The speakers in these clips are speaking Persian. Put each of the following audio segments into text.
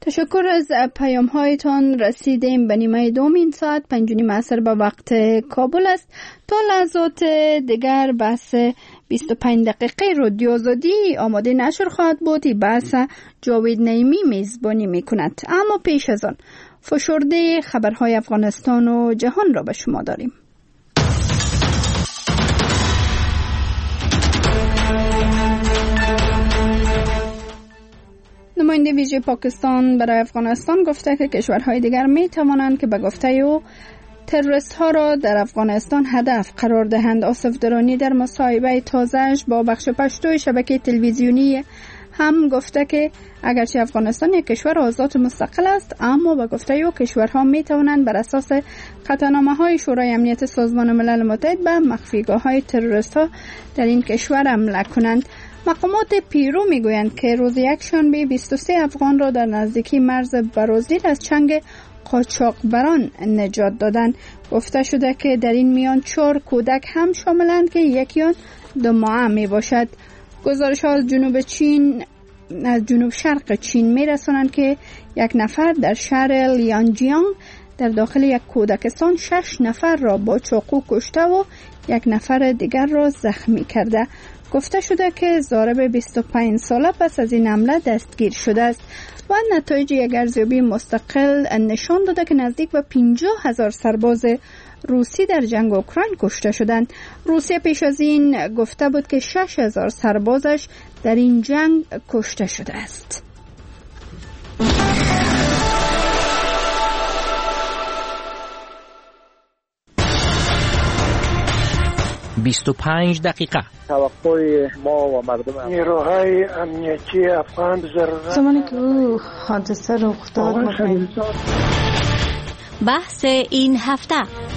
تشکر از پیام هایتان. رسیدیم به نیمه دومین ساعت 5:30 عصر به وقت کابل است. تا لحظات دیگر بحث 25 دقیقه رادیو آزادی آماده نشر خواهد بود. این بحث جاوید نعیمی میزبانی میکند. اما پیش از آن فشرده خبرهای افغانستان و جهان را به شما داریم. نماینده ویژه پاکستان برای افغانستان گفته که کشورهای دیگر می توانند که به گفته او تروریست ها را در افغانستان هدف قرار دهند. آصف درانی در مصاحبه تازه‌اش با بخش پشتو شبکه تلویزیونی هم گفته که اگرچه افغانستان یک کشور آزاد مستقل است، اما به گفته او کشورها می توانند بر اساس قطعنامه‌های شورای امنیت سازمان ملل متحد به مخفیگاه‌های تروریست ها در این کشور حمله کنند. مقامات پیرو میگویند که روز یکشنبه 23 افغان را در نزدیکی مرز برازیل از چنگ قاچاقبران نجات دادند. گفته شده که در این میان 4 کودک هم شاملند که یکی آن 2 ماهه می باشد. گزارش ها از جنوب شرق چین می رسانند که یک نفر در شهر لیانجیانگ در داخل یک کودکستان 6 نفر را با چاقو کشته و یک نفر دیگر را زخمی کرده. گفته شده که ضارب 25 ساله پس از این حمله دستگیر شده است و نتایج یک ارزیابی مستقل نشان داده که نزدیک به 50,000 سرباز روسی در جنگ اوکراین کشته شدند. روسیه پیش از این گفته بود که 6,000 سربازش در این جنگ کشته شده است. 25 دقیقه. توقع ما و مردم نیروهای امنیتی افغان ضرورت زمانی که حادثه رخ داد بحث این هفته.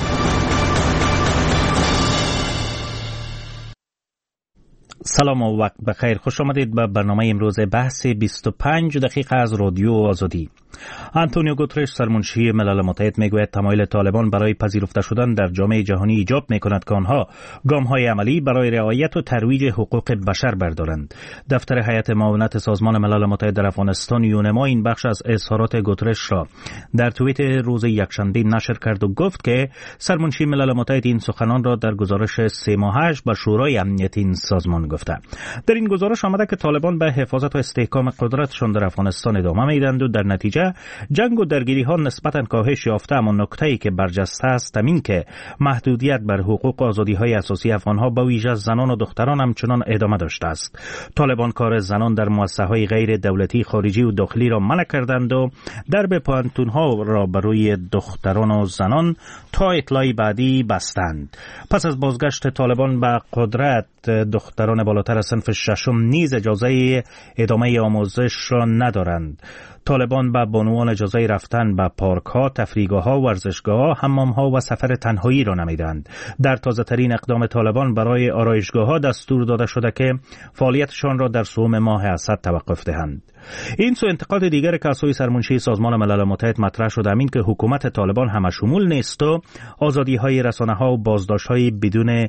سلام و وقت بخیر. خوش آمدید به برنامه امروز بحث 25 دقیقه از رادیو آزادی. آنتونیو گوترش سرمنشی ملل متحد میگوید تمایل طالبان برای پذیرفته شدن در جامعه جهانی ایجاب میکند که آنها گام‌های عملی برای رعایت و ترویج حقوق بشر بردارند. دفتر هیئت معاونت سازمان ملل متحد در افغانستان یونما این بخش از اظهارات گوترش را در توییت روز یکشنبه نشر کرد و گفت که سرمنشی ملل متحد این سخنان را در گزارش 3 ماهه‌اش به شورای امنیت این سازمان گفته. در این گزارش آمده که طالبان به حفاظت و استحکام قدرتشان در افغانستان ادامه میدند و در نتیجه جنگ و درگیری ها نسبتاً کاهش یافته، اما نکته‌ای که برجسته است این که محدودیت بر حقوق و آزادی های اساسی افغان ها به ویژه زنان و دختران همچنان ادامه داشته است. طالبان کار زنان در مؤسسه های غیر دولتی خارجی و داخلی را منع کردند و درب پانتون ها را برای دختران و زنان تا اطلاعی بعدی بستند. پس از بازگشت طالبان به قدرت دختران بالاتر از صنف 6 نیز اجازه ادامه آموزش را ندارند. طالبان به بانوان اجازه رفتن به پارک ها، تفریحگاه ها، ورزشگاه ها، حمام ها و سفر تنهایی را نمیدند. در تازه ترین اقدام طالبان برای آرایشگاه ها دستور داده شده که فعالیتشان را در سوم ماه اسد توقف دهند. این سو انتقاد دیگر که از سوی سرمنشی سازمان ملل متحد مطرح شده این که حکومت طالبان همشمول نیست و آزادی های رسانه ها و بازداشت های بدون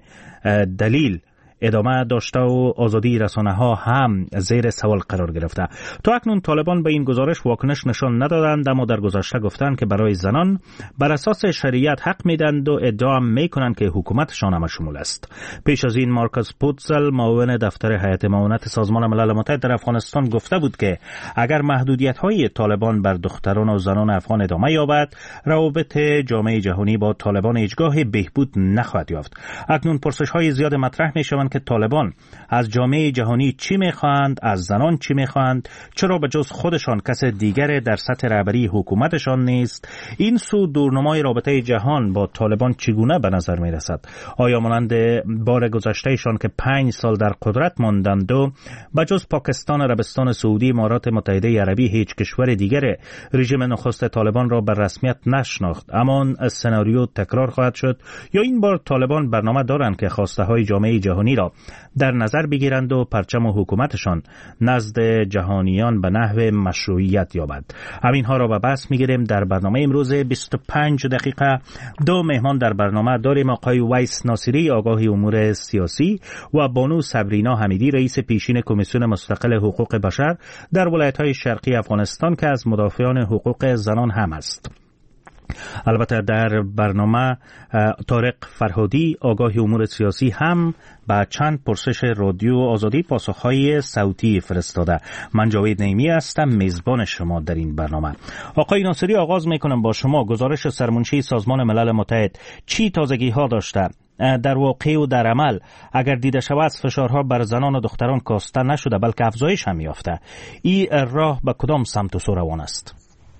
دلیل ادامه داشته و آزادی رسانه ها هم زیر سوال قرار گرفته. تا اکنون طالبان به این گزارش واکنش نشان ندادند، اما در گذشته گفتند که برای زنان بر اساس شریعت حق میدند و ادعا میکنند که حکومتشان همشمول است. پیش از این مارکوس پوتزل معاون دفتر هیئت معاونت سازمان ملل متحد در افغانستان گفته بود که اگر محدودیت های طالبان بر دختران و زنان افغان ادامه یابد، روابط جامعه جهانی با طالبان هیچگاه بهبود نخواهد یافت. اکنون پرسش های زیاد مطرح میشوند که طالبان از جامعه جهانی چی میخواهند، از زنان چی میخواهند، چرا به جز خودشان کس دیگر در سطح رهبری حکومتشان نیست؟ این سو دورنمای رابطه جهان با طالبان چگونه به نظر میرسد؟ آیا مانند بار گذشتهشان که 5 سال در قدرت ماندند و به جز پاکستان، عربستان سعودی، امارات متحده عربی هیچ کشور دیگر رژیم نخست طالبان را به رسمیت نشناخت، اما سناریو تکرار خواهد شد؟ یا این بار طالبان برنامه دارند که خواسته های جامعه جهانی جهانی را در نظر بگیرند و پرچم حکومتشان نزد جهانیان به نحو مشروعیت یابد. همینها را به بحث میگیریم در برنامه امروز 25 دقیقه. دو مهمان در برنامه داریم: آقای ویس ناصری، آگاه امور سیاسی، و بانو صبرینا حمیدی، رئیس پیشین کمیسیون مستقل حقوق بشر در ولایت‌های شرقی افغانستان که از مدافعان حقوق زنان هم است. البته در برنامه طارق فرهادی، آگاه امور سیاسی، هم با چند پرسش رادیو آزادی پاسخهای صوتی فرستاده. من جاوید نعیمی هستم، میزبان شما در این برنامه. آقای ناصری، آغاز میکنم با شما. گزارش سرمنشی سازمان ملل متحد چی تازگی ها داشته؟ در واقع و در عمل اگر دیده شود فشارها بر زنان و دختران کاسته نشده بلکه افزایش هم یافته. این راه به کدام سمت و سو روان است؟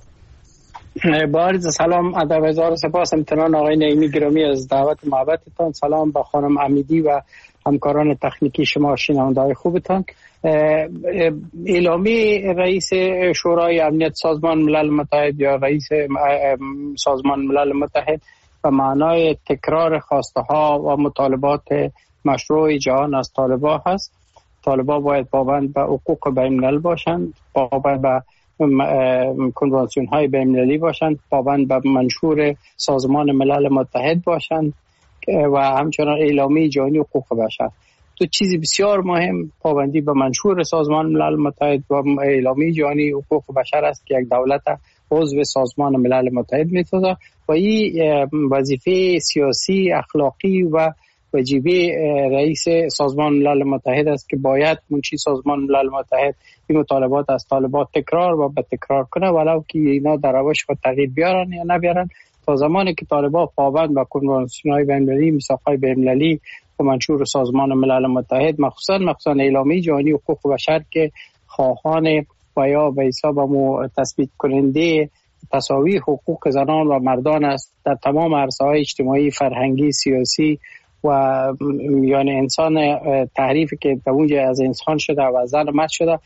بارز سلام، ادب، هزار سپاس امتنان آقای نعیمی گرامی از دعوت محبتتان. سلام به خانم حمیدی و همکاران تکنیکی شما، شنونده‌های خوبتان. اعلامیه رئیس شورای امنیت سازمان ملل متحد یا رئیس سازمان ملل متحد به معنای تکرار خواسته ها و مطالبات مشروع جهان از طالبان هست. طالبان باید پابند به حقوق بین‌الملل باشند، پابند به کنوانسیون های بین‌المللی باشند، پابند به منشور سازمان ملل متحد باشند و همچنان اعلامیه جهانی حقوق بشر. دو چیز بسیار مهم پابندی به منشور سازمان ملل متحد و اعلامیه جهانی حقوق بشر است که یک دولت عضو سازمان ملل متحد می‌سازد و این وظیفه سیاسی، اخلاقی و وجیبه رئیس سازمان ملل متحد است که باید منشی سازمان ملل متحد این مطالبات از طالبان تکرار و به تکرار کنه، ولو که اینا در روش خود تغییر بیارن یا نبیارن. تا زمانی که طالبان پابند به کنوانسیون‌های بین‌المللی، میثاق‌های بین‌المللی و منشور سازمان ملل متحد، مخصوصاً اعلامیه جهانی حقوق بشر که خواهان و یا به حساب تثبیت کننده تساوی حقوق زنان و مردان است در تمام عرصه‌های اجتماعی، فرهنگی، سیاسی و یعنی انسان تعریفی که در اونجا از انسان شده و زن مرد شده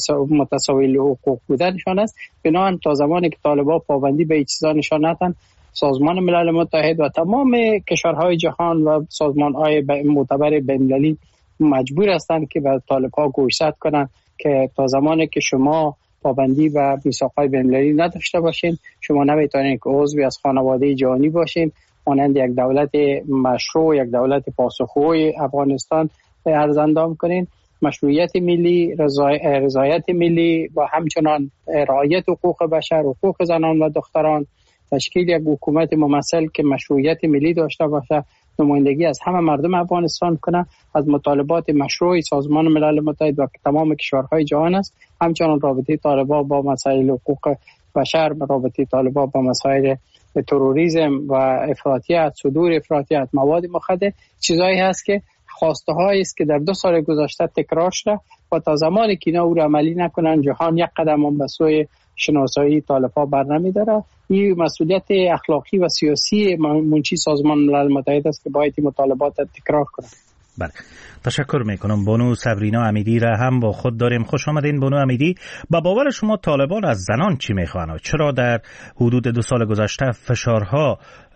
متساوی حقوق بودنشان است. بنابراین تا زمانی که طالبان پابندی به این چیزا نشان ندهند، سازمان ملل متحد و تمام کشورهای جهان و سازمان‌های معتبر بین‌المللی مجبور هستند که به طالبان گوشزد کنند که تا زمانی که شما پابندی به میثاق‌های بین‌المللی نداشته باشین، شما نمیتونید که عضوی از خانواده جهانی باشین، مانند یک دولت مشروع، یک دولت پاسخگوی افغانستان ارزاندام کنین. مشروعیت ملی، رضایت ملی و همچنان رعایت حقوق بشر، حقوق زنان و دختران، تشکیل یک حکومت ممثل که مشروعیت ملی داشته باشه، نمایندگی از همه مردم افغانستان کنه، از مطالبات مشروع سازمان ملل متحد و تمام کشورهای جهان است. همچنان رابطه طالبان با مسائل حقوق بشر، رابطه طالبان با مسائل تروریسم و افراطیت، صدور افراطیت، مواد مخدر، چیزایی هست که خواسته هایی است که در 2 سال گذشته تکرار شده و تا زمانی که اینا او را عملی نکنن جهان یک قدم هم به سوی شناسایی طالبان بر نمی‌داره. این مسئولیت اخلاقی و سیاسی منشی سازمان ملل متحد است که باید این مطالبات تکرار کنه. بله، تشکر میکنم. بانو صبرینا حمیدی را هم با خود داریم. خوش آمدین بانو حمیدی. با باور شما طالبان از زنان چی میخوان؟ چرا در حدود 2 سال گذشته فشارها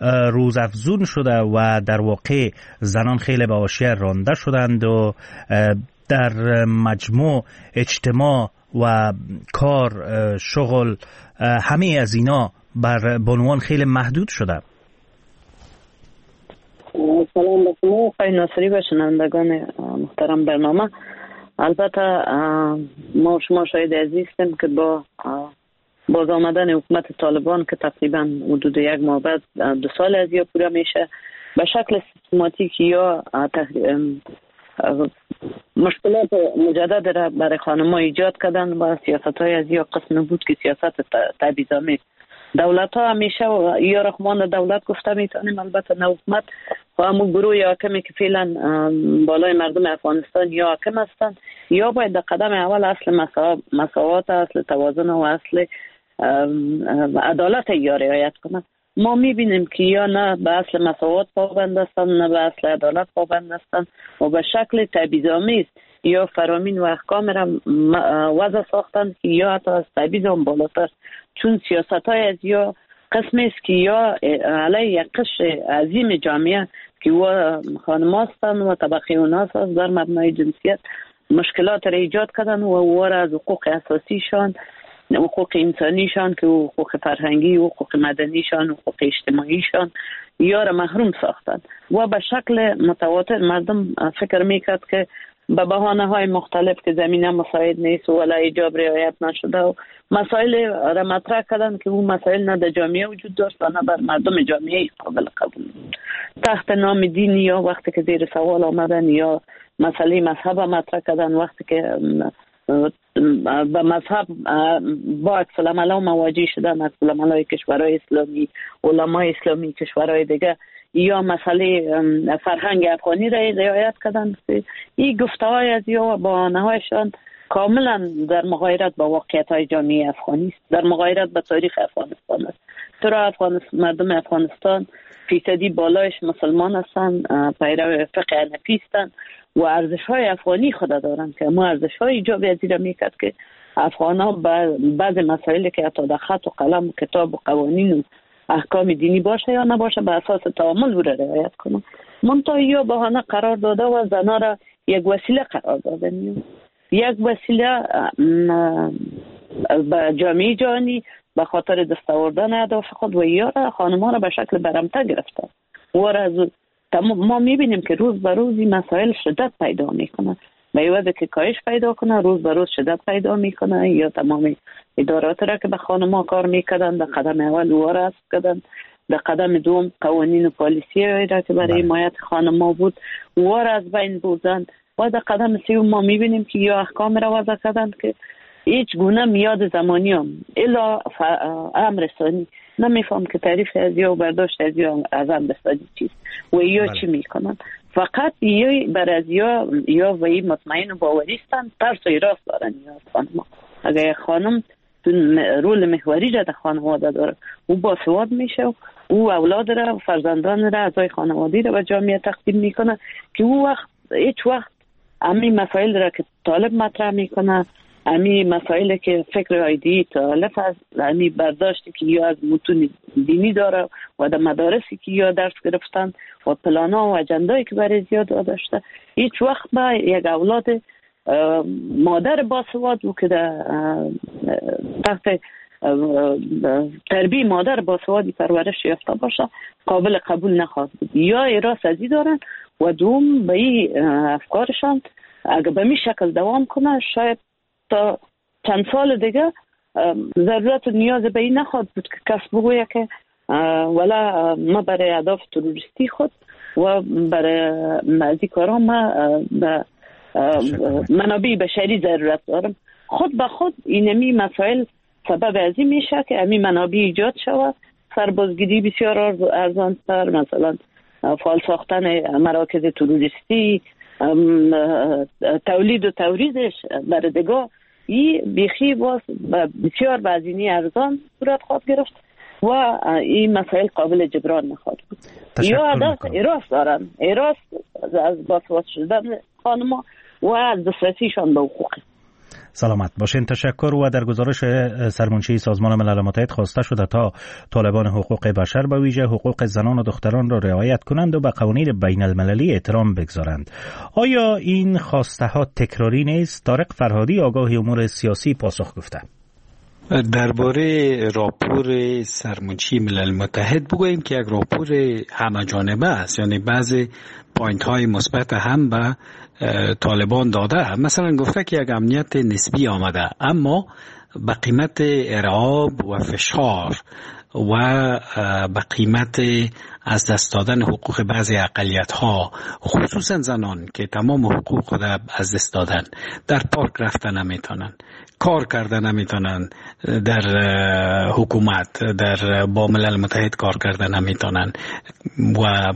روزافزون شده و در واقع زنان خیلی به حاشیه رانده شدند و در مجموع اجتماع و کار، شغل، همه از اینا بر بانوان خیلی محدود شده؟ سلام به شما آقای ناصری و شنوندگان محترم برنامه. البته ما شما شاهد عزیز هستیم که با باز آمدن حکومت طالبان که تقریبا حدود 1 ماه بعد 2 سال از یا پوره میشه، به شکل سیستماتیک یا مشکلات مجدد را برای خانم‌ها ایجاد کردن و سیاست‌های از یا قسم بود که سیاست تبعیض‌آمیز. دولت‌ها همیشه یا رحمان دولت گفته میتونیم، البته نه حکومت و همون گروه حاکمی که فعلا بالای مردم افغانستان یا حاکم هستند، یا باید در قدم اول اصل مساوات، اصل توازن و اصل عدالت یا رعایت کنند. ما میبینیم که یا نه به اصل مساوات پابند هستند، نه به اصل عدالت پابند هستند و به شکل تبعیض‌آمیز یا فرامین و احکام را وضع ساختند که یا حتی از تبعیض هم بالاتر، چون سیاست های از یا قسمی است که یا علیه یک قشر عظیم جامعه که و خانم هستند و طبقه اوناس هست در مبنای جنسیت مشکلات را ایجاد کردن و از حقوق اساسیشان، حقوق انسانیشان که حقوق فرهنگی و حقوق مدنیشان و حقوق اجتماعیشان یا را محروم ساختن و به شکل متواتر مردم فکر میکرد که به بهانه های مختلف که زمینه مساعد نیست و ولا ایجاب رعایت نشده و مسائل را مطرح کردن که اون مسائل نه در جامعه وجود داشت و نه بر مردم جامعه قابل قبول بود. تحت نام دین یا وقتی که زیر سوال آمدن یا مسئله مذهب مطرح کردن، وقتی که به مذهب با عکس العمل مواجه شدن، عکس العمل کشورهای اسلامی، علمای اسلامی کشورهای دیگه یا مسئله فرهنگ افغانی را رعایت کردن، این گفته‌های از یا بهانه‌هایشان کاملا در مغایرت با واقعیت‌های جامعه افغانی است، در مغایرت با تاریخ افغانستان است. چرا مردم افغانستان فیصدی بالایش مسلمان هستند، پیرو فقه حنفی هستند و ارزش‌های افغانی خود دارند که ما ارزش‌های ایجاب از این میکرد که افغان‌ها بعض مسائلی که حتی در خط و قلم و کتاب و قوانین و احکام دینی باشه یا نباشه به اساس تعامل بوده رعایت کنه. منتها یا بهانه قرار داده و زنا را یک وسیله قرار داده یک وسیله به جامعه جهانی به خاطر دستاوردن اهداف خود و یا خانم‌ها را به شکل برمته گرفته و ما میبینیم که روز به روز این مسائل شدت پیدا میکنه، به عوض که کاهش پیدا کنه روز به روز شدت پیدا میکنه. یا تمام ادارات را که به خانم‌ها کار میکردن در قدم اول وارد کردن، در قدم دوم قوانین و پالیسی را که برای حمایت خانم‌ها بود وارد بین بردن و در قدم سوم ما میبینیم که یا احکام را وضع کردن که هیچ گونه میاد زمانی هم الا امر ثانی نمیفهم که تعریف از یا برداشت از یا از امر ثانی چیست و یا چی میکنن. فقط یا بر از یا و این مطمئن و باوریستن ترس و ایراس دارن. یا خانم اگر خانم رول محوری را در خانواده داره او باسواد میشه، او اولاد را فرزندان را اعضای خانوادگی را به جامعه تقدیم میکنه که او هیچ وقت همین مسائل را که طالب مطرح میکنه، همین مسائل که فکر آیدی طالب از همین برداشتی که یا از متون دینی داره و در مدارسی که یا درس گرفتن و پلانا و اجندایی که برای زیاد داشته، هیچ وقت با یک اولاد مادر باسواد و که در تحت تربیه مادر باسوادی پرورش یافته باشه قابل قبول نخواهد بود. یا ایراس ازی دارن و دوم به این افکارشان اگر به می شکل دوام کنه شاید تا چند سال دیگه ضرورت و نیاز به این نخواهد بود که کس بگویه که ولا ما برای اهداف تروریستی خود و برای مزی کارا ما به منابع بشری ضرورت دارم. خود به خود اینمی مسائل سبب ازی میشه که امی منابع ایجاد شود، سربازگیری بسیار ارزان‌تر، مثلا فعال ساختن مراکز تروریستی، تولید و توریدش در دگاه این بیخی باز بسیار بزینی ارزان صورت خواهد گرفت و این مسائل قابل جبران نخواهد بود. یا عدد ایراس دارن، ایراس از باسواد شدن خانما و از دسترسیشان به حقوق. سلامت باشین. تشکر. و در گزارش سرمنشی سازمان ملل متحد خواسته شده تا طالبان حقوق بشر به ویژه حقوق زنان و دختران را رعایت کنند و به قوانین بین المللی احترام بگذارند. آیا این خواسته ها تکراری نیست؟ طارق فرهادی آگاه امور سیاسی پاسخ گفته. درباره راپور سرمنشی ملل متحد بگوییم که یک راپور همه جانبه است، یعنی بعضی پوینت های مثبت هم به طالبان داده. مثلا گفته که یک امنیت نسبی آمده اما به قیمت ارعاب و فشار و به قیمت از دست دادن حقوق بعضی اقلیت ها، خصوصا زنان که تمام حقوق خود از دست دادن، در پارک رفتن نمیتونن، کار کردن نمیتونن، در حکومت در با ملل متحد کار کردن نمیتونن و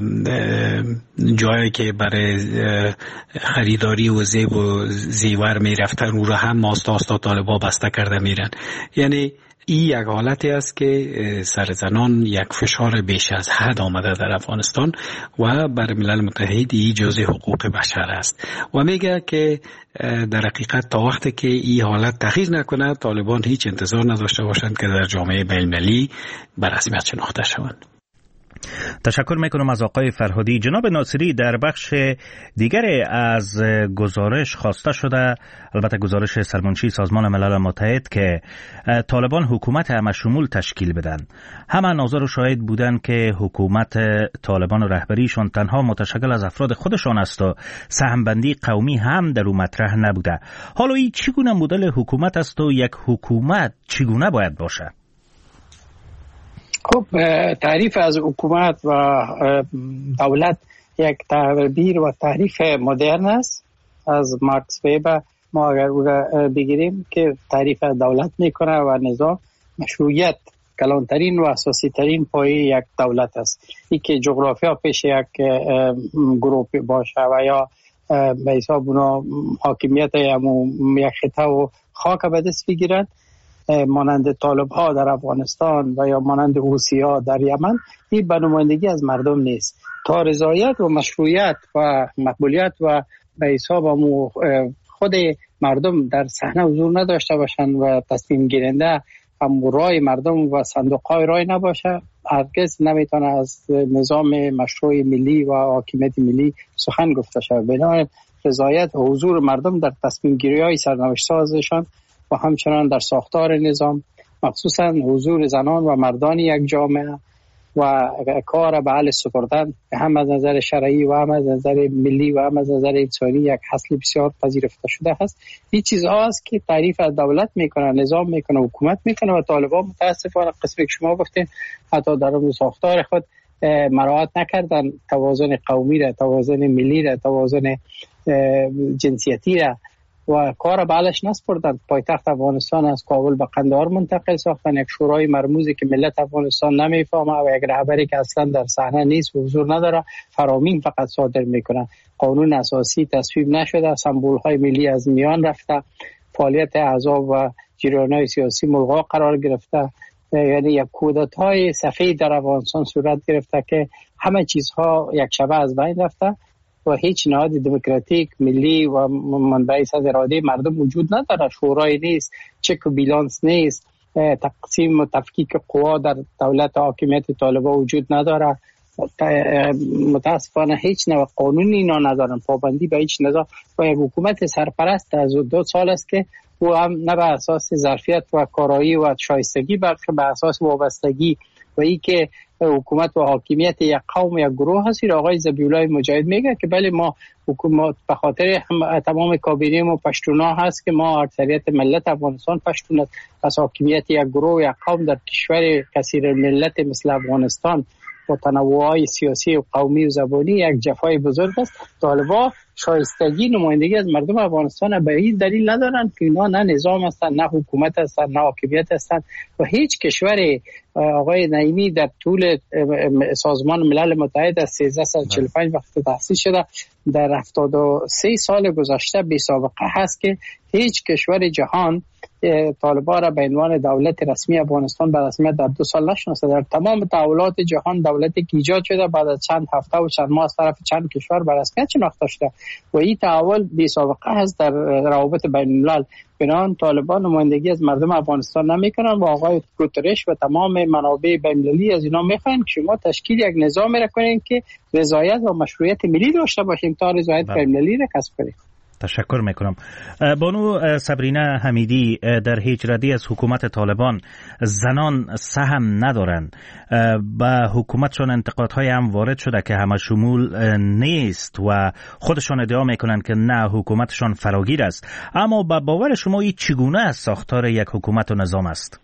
جایی که برای خریداری و زیب و زیور میرفتن او را هم آستا طالبا بسته کرده میرن. یعنی این یک حالتی است که سر زنان یک فشار بیش از حد آمده در افغانستان و بر ملل متحد این جزء حقوق بشر است و میگه که در حقیقت تا وقتی که این حالت تغییر نکنه طالبان هیچ انتظار نداشته باشند که در جامعه بین‌المللی به رسمیت شناخته شوند. تشکر میکنم از آقای فرهادی. جناب ناصری، در بخش دیگر از گزارش خواسته شده، البته گزارش سرمنشی سازمان ملل متحد، که طالبان حکومت همه‌شمول تشکیل بدن. همه ناظر و شاهد بودن که حکومت طالبان و رهبریشون تنها متشکل از افراد خودشان است و سهمبندی قومی هم در اون مطرح نبوده. حالا این چگونه مدل حکومت است و یک حکومت چگونه باید باشه؟ خب تعریف از حکومت و دولت یک تعبیر و تعریف مدرن است از مارکس وبر. ما اگر او را بگیریم که تعریف از دولت میکنه و نظام مشروعیت کلانترین و اساسی ترین پایه یک دولت است. این که جغرافیا پیش یک گروه باشه و یا به حساب اونا حاکمیت یک خطه و خاک به دست بگیرند، مانند طالب ها در افغانستان و یا مانند حوثی ها در یمن، این به نمایندگی از مردم نیست. تا رضایت و مشروعیت و مقبولیت و به حساب خود مردم در صحنه حضور نداشته باشند و تصمیم گیرنده هم رای مردم و صندوق های رای نباشه، هرگز نمیتونه از نظام مشروع ملی و حاکمیت ملی سخن گفته شود. بنابراین رضایت و حضور مردم در تصمیم گیری های سرنوشت سازشان و همچنان در ساختار نظام، مخصوصا حضور زنان و مردان یک جامعه و کار به اهل سپردن هم از نظر شرعی و هم از نظر ملی و هم از نظر انسانی یک اصل بسیار پذیرفته شده است. این چیزها است که تعریف از دولت میکنه، نظام میکنه، حکومت میکنه و طالبان متاسفانه قسمی که شما گفتین حتی در اون ساختار خود مراعات نکردن توازن قومی را، توازن ملی را، توازن جنسیتی را و کار بالش نسپردند. پایتخت افغانستان از کابل به قندهار منتقل ساختن، یک شورای مرموزی که ملت افغانستان نمیفهمه و یک رهبری که اصلا در صحنه نیست و حضور نداره، فرامین فقط صادر میکنه. قانون اساسی تصویب نشده، سمبول های ملی از میان رفته، فعالیت احزاب و جریان‌های سیاسی ملغا قرار گرفته. یعنی یک کودتای سفید در افغانستان صورت گرفته که همه چیزها یک شبه از بین رفته و هیچ نهاد دموکراتیک ملی و منبعی از اراده مردم وجود نداره. شورای نیست، چک و بیلانس نیست، تقسیم و تفکیک قوا در دولت حاکمیت طالبان وجود نداره. متاسفانه هیچ نوع قانونی اینا ندارن، پابندی به هیچ نظام و یک حکومت سرپرست از 2 سال است که او هم نه به اساس ظرفیت و کارایی و شایستگی بلکه به اساس وابستگی و ای که حکومت و حاکمیت یک قوم یا گروه هست. آقای ذبیح‌الله مجاهد میگه که بله ما حکومت به خاطر تمام کابینه ما پشتونا هست که ما اکثریت ملت افغانستان پشتون است، پس حاکمیت یک گروه یا قوم در کشور کثیر ملت مثل افغانستان با تنوع‌های سیاسی و قومی و زبانی یک جفای بزرگ است. طالبان شایستگی نمایندگی از مردم افغانستان به این دلیل ندارند که اینا نه نظام هستند، نه حکومت هستند، نه حاکمیت هستند و هیچ کشور آقای نعیمی در طول سازمان ملل متحد از 1345 وقتی تأسیس شده در 73 سال گذشته بی سابقه هست که هیچ کشور جهان طالبان را به عنوان دولت رسمی افغانستان به رسمیت در 2 سال نشناسه. در تمام تحولات جهان دولتی که ایجاد شده بعد از چند هفته و چند ماه از طرف چند کشور به رسمیت شناخته شده و این تحول بی سابقه است در روابط بین الملل. بنابراین طالبان نمایندگی از مردم افغانستان نمیکنن و آقای گوترش و تمام منابع بین‌المللی از اینا میخوان که شما تشکیل یک نظامی را کنین که رضایت و مشروعیت ملی داشته باشیم تا رضایت بین‌المللی را کسب کنیم. تشکر میکنم. بانو صبرینه حمیدی، در هیچ ردی از حکومت طالبان زنان سهم ندارن. به حکومتشون انتقادهای هم وارد شده که همه شمول نیست و خودشون ادعا میکنن که نه حکومتشون فراگیر است. اما به باور شما این چگونه از ساختار یک حکومت و نظام است؟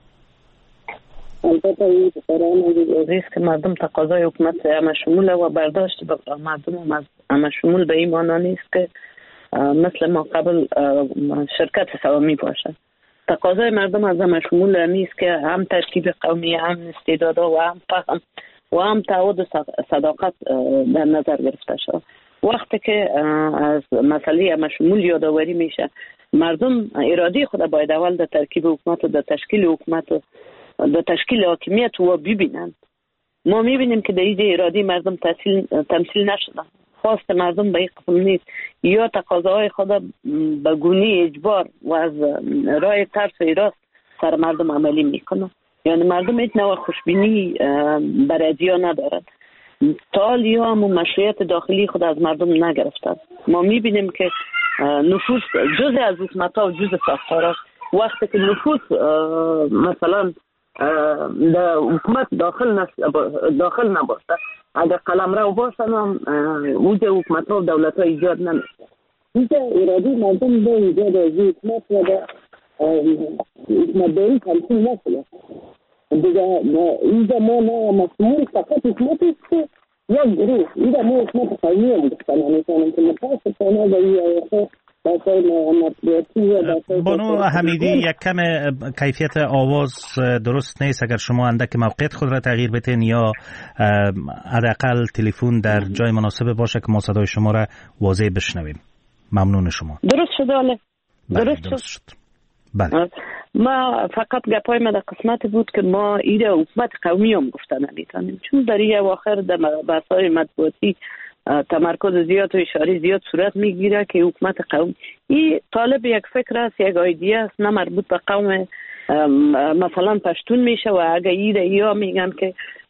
البته این بسیار که مردم تقاضای حکومت همه شمول و برداشت مردم از همه شمول به این معنا نیست که مثل ما قبل شرکت سوامی باشه. تقاضای مردم از همه شمول نیست که هم تشکیل قومی، هم استعدادها و هم فهم و هم تعهد و صداقت در نظر گرفته شد. وقتی که از مسئله همه شمول یادآوری میشه مردم اراده خود باید اول در ترکیب حکومت و در تشکیل حکومت و در تشکیل حاکمیت و ببینن. ما میبینیم که در این اراده مردم تمثیل نشده. خواست مردم به این قسم نیست، یا تقاضاهای خود به گونه اجبار و از راه ترس و راست سر مردم عملی میکنه. یعنی مردم این نوع خوشبینی برای ازیا ندارد. تا حالی هم مشروعیت داخلی خود از مردم نگرفتند. ما میبینیم که نفوذ جزء از حکومت‌ها و جزء ساختارها، وقتی که نفوذ مثلا در حکومت داخل نباشه، اگر قلمرو باشن هم اوجه حکومت‌ها و دولت‌ها ایجاد نمیشه. اینجا اراده مردم به ایجاد از حکومت و حکومت داری تمثیل نشده. دیگه اینجا ما نه مسئول فقط حکومت است که یک گروه، اینجا ما حکومت قومی هم گفتن همیتانم که متاسفانه به این آیخه بانو حمیدی، یک کم کیفیت آواز درست نیست. اگر شما اندک موقعیت خود را تغییر بدین یا حداقل تلفن در جای مناسب باشه که ما صدای شما را واضح بشنویم. ممنون شما. درست شد. درست شد. بله. ما فقط گپای ما در قسمت بود که ما ایده حکومت قومی هم گفتن نمیتونیم، چون در این اواخر در بحث‌های مطبوعاتی تمرکز زیاد و اشاره زیاد صورت میگیره که حکومت قومی این طالب یک فکر است، یک ایده است، نه مربوط به قوم مثلا پشتون میشه. و اگه ایده یا میگن که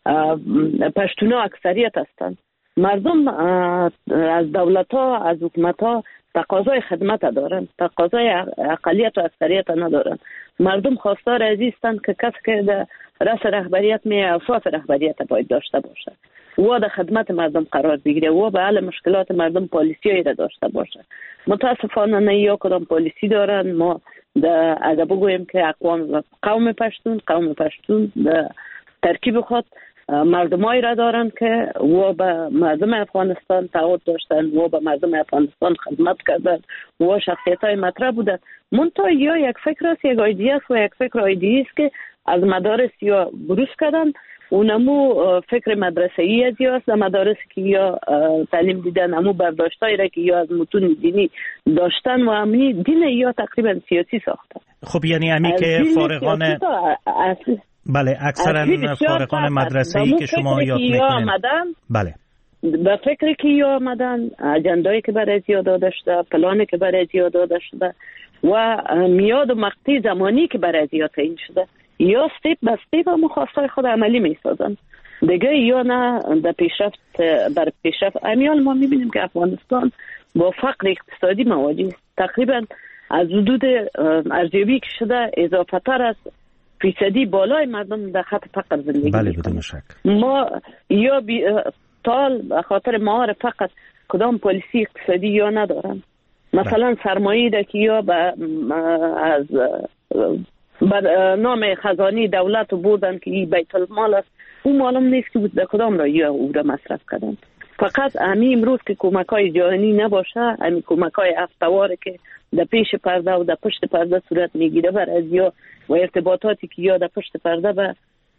پشتونا اکثریت هستند، مردم از دولت‌ها از حکومت‌ها تقاضای خدمت دارن، تقاضای اقلیت و اکثریت ندارن. مردم خواستار عزیزند که کسی که در رأس رهبریت می اساس رهبریت باید داشته باشه و در خدمت مردم قرار بگیره و به حل مشکلات مردم پالیسیایی را داشته باشه. متاسفانه نه یا کدام پالیسی دارن. ما اگر بگوییم که قوم پشتون در ترکیب خود مردمایی را دارن که و به مردم افغانستان تعهد داشتن و به مردم افغانستان خدمت کردن و شخصیت‌های مطرح بودن. منتها یا یک فکر است، یک ایده است و یک فکر ایده است که از مدارس یا بروز کردن. اونمو فکر مدرسه‌ای از یا است، مدارس که یا تعلیم دیدن، امو برداشتایی را که یا از متون دینی داشتن و امنی دین یا تقریبا سیاسی ساختن. خب یعنی امی که فارغان بله اکثرا فارغان مدرسه‌ای که شما یاد میکنین بله به فکری که یا آمدن، اجندایی که برای زیاد داده شده، پلانی که برای زیاد داده شده و میاد و مقطع زمانی که برای زیاد تعیین شده، یا استیپ به استیپ مخواستای خود عملی میسازن دیگه، یا نه در پیشرفت بر پیشرفت. امیال ما میبینیم که افغانستان با فقر اقتصادی مواجه است. تقریبا از حدود ارزیابی که شده اضافه تر از فیصدی بالای مردم در خط فقر زندگی بله بدون شک. ما یا تال به خاطر مهار فقط کدام پالیسی اقتصادی یا ندارن. مثلا سرمایه‌ای ده که یا از نام خزانه دولت بودن که این بیت المال است، اون معلوم نیست که در کدام را یا او را مصرف کردن. فقط همین امروز که کمک‌های جهانی نباشه، همین کمک‌های هفته‌واره که در پیش پرده و در پشت پرده صورت میگیره بر از یا و ارتباطاتی که یا در پشت پرده به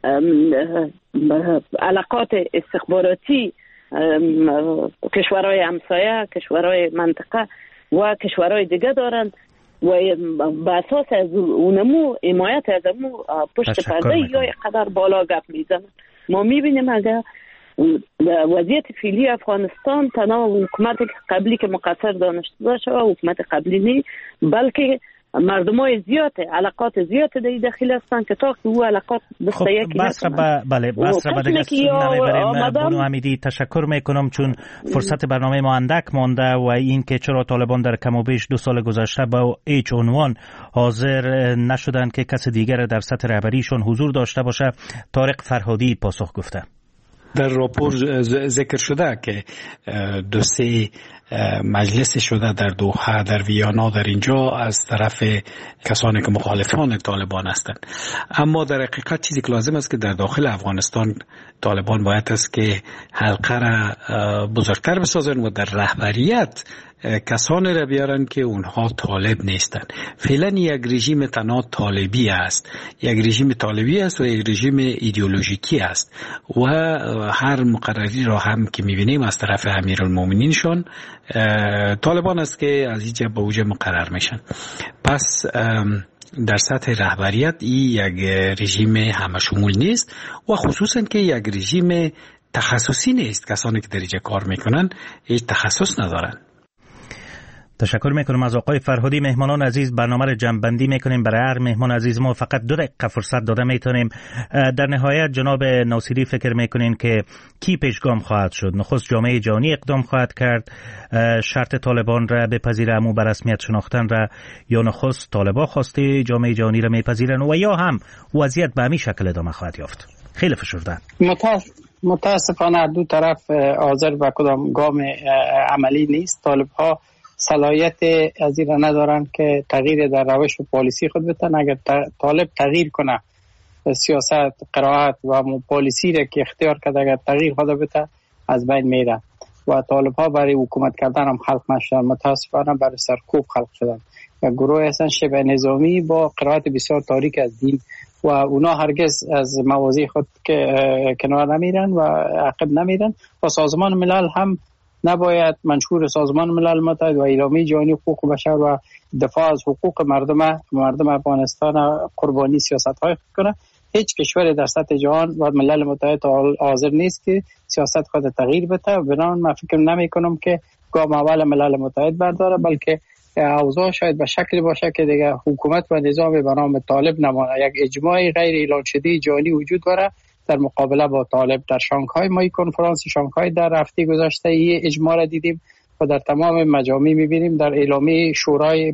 علاقات استخباراتی کشورهای همسایه، کشورهای منطقه و کشورهای دیگه دارن و به اساس از اونمو حمایت از اونمو پشت پرده یا قدر بالا گپ میزنن. ما میبینیم اگر وضعیت فعلی افغانستان تنها حکومت قبلی که مقصر دانسته باشه و حکومت قبلی نی، بلکه مردمای زیاد علاقات زیاد در داخل هستن که تا که او علاقات بسته یکی نکنن. بله بس را دیگه نمیبریم. بانو حمیدی تشکر میکنم چون فرصت برنامه ما اندک مانده و این که چرا طالبان در کم و بیش 2 سال گذشته با هیچ عنوان حاضر نشدن که کس دیگر در سطح رهبریشون حضور داشته باشه. طارق فرهادی پاسخ گفته. در راپور ذکر شده که 2-3 مجلس شده در دوحه، در ویانا، در اینجا از طرف کسانی که مخالفان طالبان هستند. اما در حقیقت چیزی که لازم است که در داخل افغانستان طالبان باید است که حلقه را بزرگتر بسازن و در رهبریت کسانی را بیارن که اونها طالب نیستن. فعلا یک رژیم تنها طالبی است، یک رژیم طالبی است و یک رژیم ایدئولوژیکی است و هر مقرری را هم که میبینیم از طرف امیرالمومنینشون طالبان است که از اینجا به اونجا مقرر میشن. پس در سطح رهبریت این یک رژیم همشمول نیست و خصوصا که یک رژیم تخصصی نیست. کسانی که در اینجا کار میکنن هیچ تخصص ندارن. تشکر میکنم از آقای فرهادی. مهمانان عزیز، برنامه را جمع‌بندی میکنیم. برای هر مهمان عزیز ما فقط 2 دقیقه فرصت داده میتونیم. در نهایت جناب ناصری فکر میکنین که کی پیشگام خواهد شد؟ نخست جامعه جهانی اقدام خواهد کرد شرط طالبان را بپذیره، امو به رسمیت شناختن را، یا نخست طالبان خواسته جامعه جهانی را میپذیرن و یا هم وضعیت به همین شکل ادامه خواهد یافت؟ خیلی فشرده. متاسفانه دو طرف حاضر به کدام گام عملی نیست. طالب‌ها صلاحیت از این را ندارن که تغییر در روش و پالیسی خود بتن. اگر طالب تغییر کنه سیاست، قرائت و پالیسی را که اختیار کرده، اگر تغییر خود بتن از بین میره و طالب‌ها برای حکومت کردن هم خلق نشدن، متاسفانه برای سرکوب خلق شدن و گروه هستن شبه نظامی با قرائت بسیار تاریک از دین و اونا هرگز از مواضع خود که کنار نمیرن و عقب نمیرن. و سازمان ملل هم نباید منشور سازمان ملل متحد و اعلامیه جهانی حقوق بشر و دفاع از حقوق مردم افغانستان قربانی سیاست‌های کنه. هیچ کشوری در سطح جهان و ملل متحد حاضر نیست که سیاست خود تغییر بده. بنابراین من فکر نمی کنم که گام اول ملل متحد برداره، بلکه اوضاع شاید به شکلی باشه که دیگه حکومت و نظام به نام طالب نمانه. یک اجماع غیر اعلان شده جهانی وجود داره در مقابله با طالب. در شانگهای ما کنفرانس شانگهای در هفته گذشته این اجماع را دیدیم و در تمام مجامع می‌بینیم. در اعلامیه شورای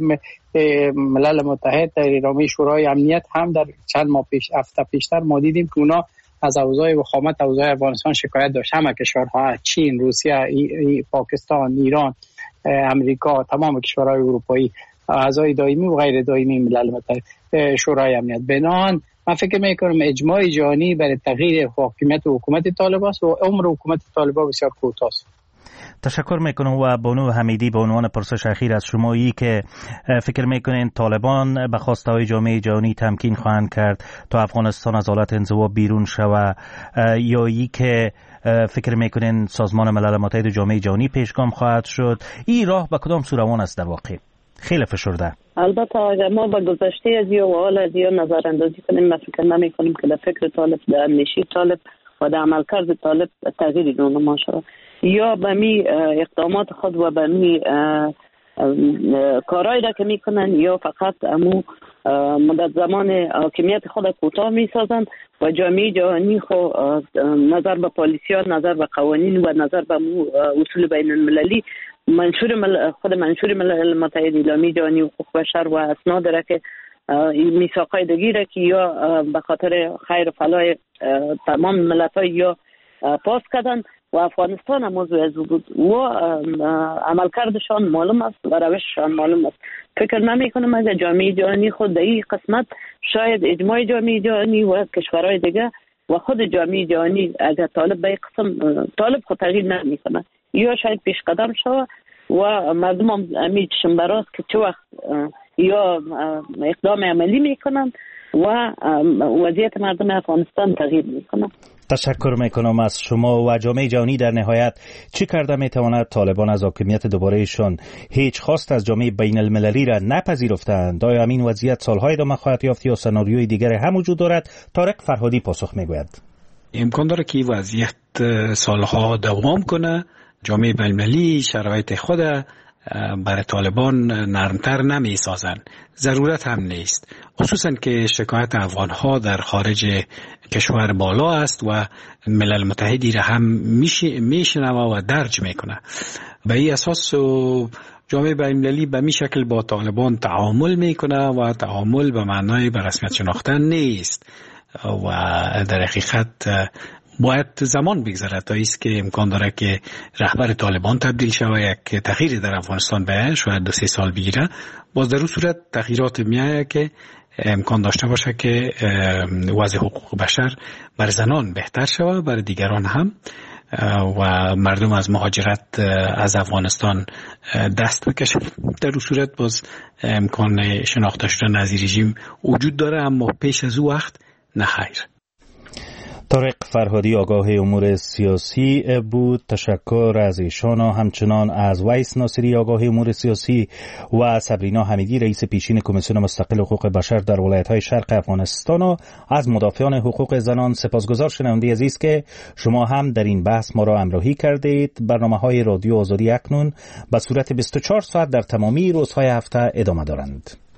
ملل متحد، در اعلامیه شورای امنیت هم در چند ماه هفته پیشتر ما دیدیم که اونا از اوضاع وخامت اوضاع افغانستان شکایت داشت. همه کشورها، چین، روسیه، پاکستان، ایران، امریکا، تمام کشورهای اروپایی، اعضای دائمی و غیر دائمی ملل متحد شورای امنیت. بنان من فکر میکنم اجماع جهانی برای تغییر حاکمیت و حکومت طالب است و عمر حکومت طالبان بسیار کوتاه است. تشکر میکنم. و بانو حمیدی به عنوان پرسش اخیر از شما، ای که فکر میکنین طالبان به خواسته های جامعه جهانی تمکین خواهند کرد تا افغانستان از حالت انزوا بیرون شود، یا ای که فکر میکنین سازمان ملل متحد و جامعه جهانی پیشگام خواهد شد؟ این راه به کدام سو روان است در واقع؟ خیلی فشرده. البته اگر ما به گذشته از یا و حال از یا نظر اندازی کنیم، من فکر نمی کنیم که در فکر طالب، در اندیشه طالب و در عملکرد طالب تغییری رونما شود. یا به می اقدامات خود و به می کارهایی را که میکنن یا فقط امو مدت زمان حاکمیت خود کوتاه میسازند و جامعه جهانی خود نظر به پالیسی ها، نظر به قوانین و نظر به اصول بین المللی خود منشور ملل متحد، اعلامیه جهانی حقوق بشر و اسناد را که میثاقای دیگه را که یا به خاطر خیر و فلاح تمام ملت‌ها یا پاس کردن و افغانستان هم موضوع از بود و عملکردشان معلوم است و روششان معلوم است. فکر نمی کنم اگر جامعه جهانی خود در این قسمت، شاید اجماع جامعه جهانی و کشورهای دیگه و خود جامعه جهانی اگر طالب به این قسم طالب خود تغییر نمی کنه یا شاید پیش قدم شود و مردم هم امیدشون براست که چه وقت یا اقدام عملی میکنن و وضعیت مردم افغانستان تغییر میکنه. تشکر میکنم از شما. و جامعه جهانی در نهایت چی کرده میتواند طالبان از حاکمیت دوبارهشان هیچ خواست از جامعه بین المللی را نپذیرفتند؟ آیا همین وضعیت سالهای ادامه خواهد یافت یا سناریوی دیگری هم وجود دارد؟ طارق فرهادی پاسخ میگوید. امکان داره که وضعیت سالها دوام کنه. جامعه بین المللی شرایط خود برای طالبان نرمتر نمی سازن. ضرورت هم نیست، خصوصا که شکایت افغانها در خارج کشور بالا است و ملل متحدی را هم میشنوه و درج میکنه. به این اساس جامعه بین المللی به می شکل با طالبان تعامل میکنه و تعامل به معنای به رسمیت شناختن نیست و در حقیقت باید زمان بگذره تا ایست که امکان داره که رهبر طالبان تبدیل شود، یک تغییری در افغانستان به شاید 2-3 سال بگیره. باز در اون صورت تغییرات میایه که امکان داشته باشه که وضع حقوق بشر بر زنان بهتر شود، بر دیگران هم. و مردم از مهاجرت از افغانستان دست بکشن. در اون صورت باز امکان شناخته شدن از رژیم وجود داره، اما پیش از او وقت نه خیر. طارق فرهادی آگاه امور سیاسی بود. تشکر از ایشان، همچنان از ویس ناصری آگاه امور سیاسی و صبرینا حمیدی رئیس پیشین کمیسیون مستقل حقوق بشر در ولایت‌های شرق افغانستان و از مدافعان حقوق زنان. سپاسگزار شنونده عزیز که شما هم در این بحث ما را همراهی کردید. برنامه‌های رادیو آزادی اکنون به صورت 24 ساعت در تمامی روزهای هفته ادامه دارند.